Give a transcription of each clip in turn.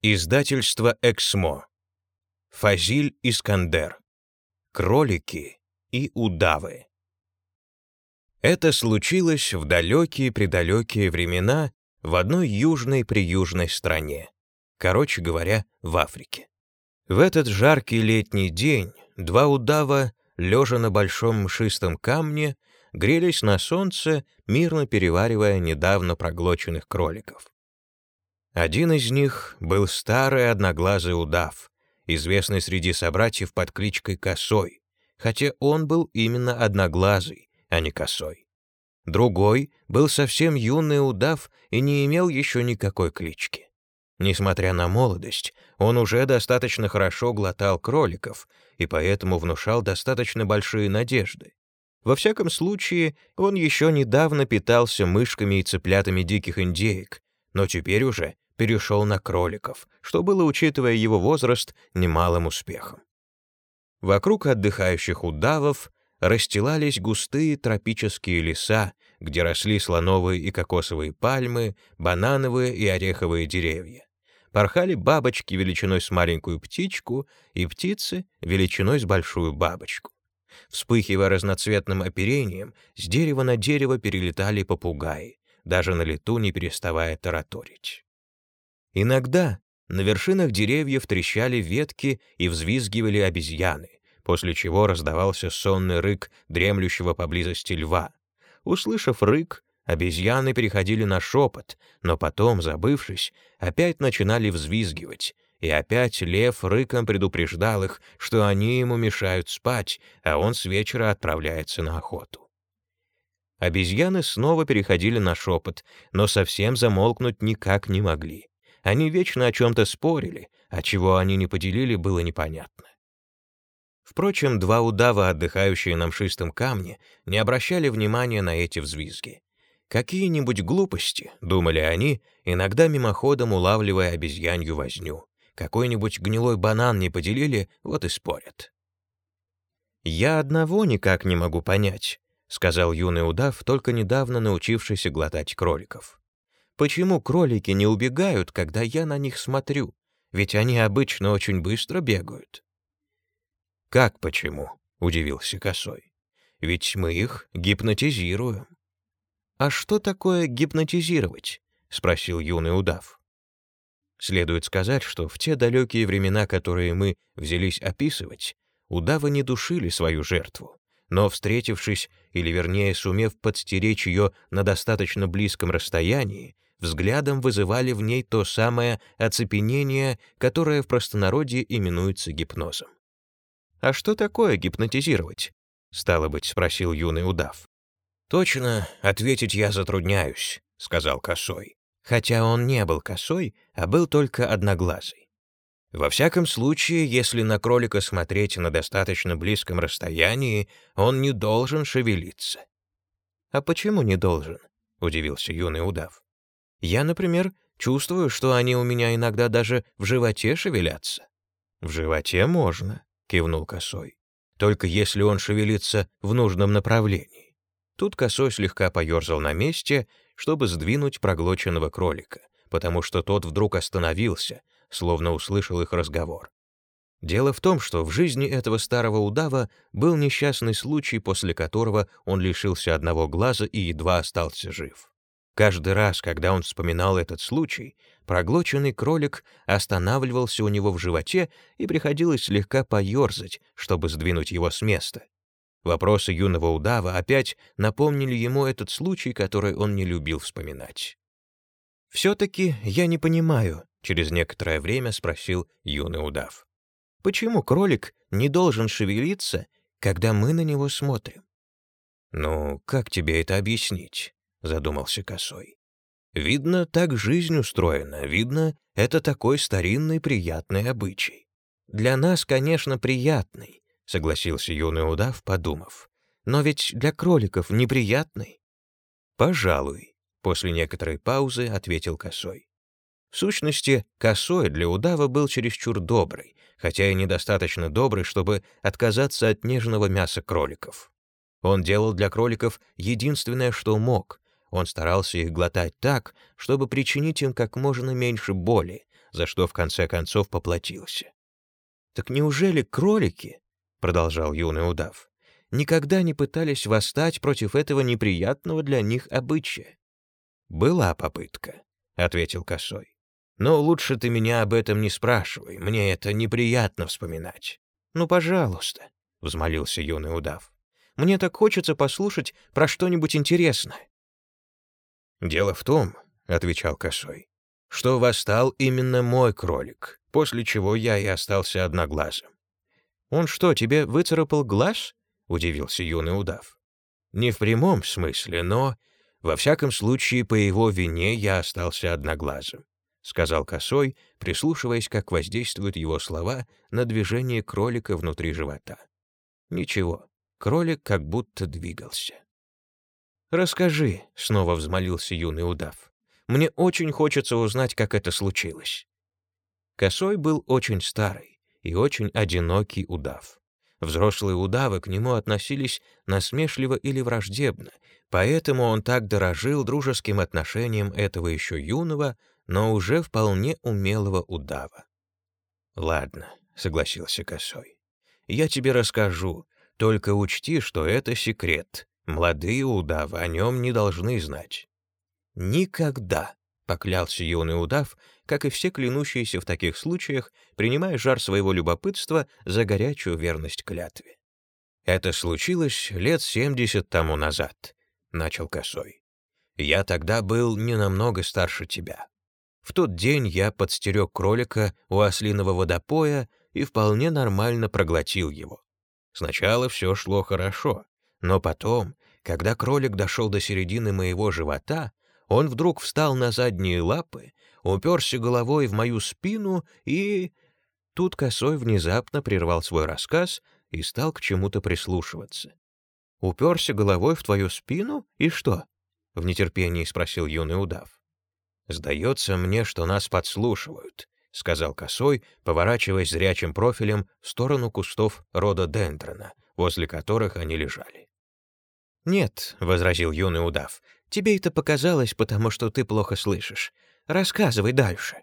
Издательство «Эксмо». Фазиль Искандер. Кролики и удавы. Это случилось в далекие-предалекие времена в одной южной-приюжной стране, короче говоря, в Африке. В этот жаркий летний день два удава, лежа на большом мшистом камне, грелись на солнце, мирно переваривая недавно проглоченных кроликов. Один из них был старый одноглазый удав, известный среди собратьев под кличкой Косой, хотя он был именно одноглазый, а не косой. Другой был совсем юный удав и не имел еще никакой клички. Несмотря на молодость, он уже достаточно хорошо глотал кроликов и поэтому внушал достаточно большие надежды. Во всяком случае, он еще недавно питался мышками и цыплятами диких индеек, но теперь уже перешел на кроликов, что было, учитывая его возраст, немалым успехом. Вокруг отдыхающих удавов расстилались густые тропические леса, где росли слоновые и кокосовые пальмы, банановые и ореховые деревья. Порхали бабочки величиной с маленькую птичку и птицы величиной с большую бабочку. Вспыхивая разноцветным оперением, с дерева на дерево перелетали попугаи, даже на лету не переставая тараторить. Иногда на вершинах деревьев трещали ветки и взвизгивали обезьяны, после чего раздавался сонный рык дремлющего поблизости льва. Услышав рык, обезьяны переходили на шепот, но потом, забывшись, опять начинали взвизгивать, и опять лев рыком предупреждал их, что они ему мешают спать, а он с вечера отправляется на охоту. Обезьяны снова переходили на шепот, но совсем замолкнуть никак не могли. Они вечно о чем-то спорили, а чего они не поделили, было непонятно. Впрочем, два удава, отдыхающие на мшистом камне, не обращали внимания на эти взвизги. Какие-нибудь глупости, думали они, иногда мимоходом улавливая обезьянью возню. Какой-нибудь гнилой банан не поделили, вот и спорят. «Я одного никак не могу понять», — сказал юный удав, только недавно научившийся глотать кроликов. «Почему кролики не убегают, когда я на них смотрю? Ведь они обычно очень быстро бегают». «Как почему?» — удивился Косой. «Ведь мы их гипнотизируем». «А что такое гипнотизировать?» — спросил юный удав. Следует сказать, что в те далекие времена, которые мы взялись описывать, удавы не душили свою жертву, но, встретившись, или вернее сумев подстеречь ее на достаточно близком расстоянии, взглядом вызывали в ней то самое оцепенение, которое в простонародье именуется гипнозом. «А что такое гипнотизировать?» — стало быть, спросил юный удав. «Точно ответить я затрудняюсь», — сказал Косой, хотя он не был косой, а был только одноглазый. Во всяком случае, если на кролика смотреть на достаточно близком расстоянии, он не должен шевелиться. «А почему не должен?» — удивился юный удав. «Я, например, чувствую, что они у меня иногда даже в животе шевелятся». «В животе можно», — кивнул Косой, «только если он шевелится в нужном направлении». Тут Косой слегка поерзал на месте, чтобы сдвинуть проглоченного кролика, потому что тот вдруг остановился, словно услышал их разговор. Дело в том, что в жизни этого старого удава был несчастный случай, после которого он лишился одного глаза и едва остался жив. Каждый раз, когда он вспоминал этот случай, проглоченный кролик останавливался у него в животе и приходилось слегка поерзать, чтобы сдвинуть его с места. Вопросы юного удава опять напомнили ему этот случай, который он не любил вспоминать. «Все-таки я не понимаю», — через некоторое время спросил юный удав. «Почему кролик не должен шевелиться, когда мы на него смотрим?» «Ну, как тебе это объяснить?» — задумался Косой. «Видно, так жизнь устроена, видно, это такой старинный приятный обычай». «Для нас, конечно, приятный», — согласился юный удав, подумав. «Но ведь для кроликов неприятный». «Пожалуй», — после некоторой паузы ответил Косой. В сущности, Косой для удава был чересчур добрый, хотя и недостаточно добрый, чтобы отказаться от нежного мяса кроликов. Он делал для кроликов единственное, что мог. Он старался их глотать так, чтобы причинить им как можно меньше боли, за что в конце концов поплатился. «Так неужели кролики, — продолжал юный удав, — никогда не пытались восстать против этого неприятного для них обычая?» «Была попытка», — ответил Косой. «Но лучше ты меня об этом не спрашивай, мне это неприятно вспоминать». «Ну, пожалуйста», — взмолился юный удав. «Мне так хочется послушать про что-нибудь интересное». «Дело в том, — отвечал Косой, — что восстал именно мой кролик, после чего я и остался одноглазым». «Он что, тебе выцарапал глаз?» — удивился юный удав. «Не в прямом смысле, но, во всяком случае, по его вине я остался одноглазым», — сказал Косой, прислушиваясь, как воздействуют его слова на движение кролика внутри живота. Ничего, кролик как будто двигался. «Расскажи», — снова взмолился юный удав. «Мне очень хочется узнать, как это случилось». Косой был очень старый и очень одинокий удав. Взрослые удавы к нему относились насмешливо или враждебно, поэтому он так дорожил дружеским отношением этого еще юного, но уже вполне умелого удава. «Ладно», — согласился Косой, — «я тебе расскажу, только учти, что это секрет. Молодые удавы о нем не должны знать». «Никогда», — поклялся юный удав, как и все клянущиеся в таких случаях, принимая жар своего любопытства за горячую верность клятве. «Это случилось лет 70 тому назад», — начал Косой. «Я тогда был не намного старше тебя. В тот день я подстерег кролика у ослиного водопоя и вполне нормально проглотил его. Сначала все шло хорошо, но потом, когда кролик дошел до середины моего живота, он вдруг встал на задние лапы, уперся головой в мою спину и...» Тут Косой внезапно прервал свой рассказ и стал к чему-то прислушиваться. «Уперся головой в твою спину? И что?» — в нетерпении спросил юный удав. «Сдается мне, что нас подслушивают», — сказал Косой, поворачиваясь зрячим профилем в сторону кустов рододендрона, возле которых они лежали. «Нет», — возразил юный удав, — «тебе это показалось, потому что ты плохо слышишь. Рассказывай дальше».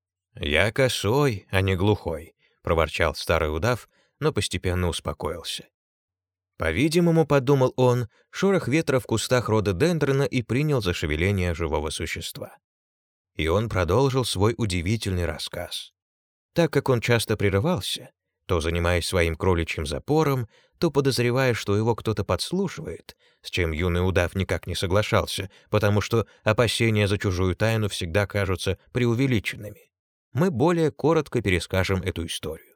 «Я косой, а не глухой», — проворчал старый удав, но постепенно успокоился. По-видимому, подумал он, шорох ветра в кустах рододендрона и принял за шевеление живого существа. И он продолжил свой удивительный рассказ. Так как он часто прерывался, то занимаясь своим кроличьим запором, то подозревая, что его кто-то подслушивает, с чем юный удав никак не соглашался, потому что опасения за чужую тайну всегда кажутся преувеличенными, мы более коротко перескажем эту историю.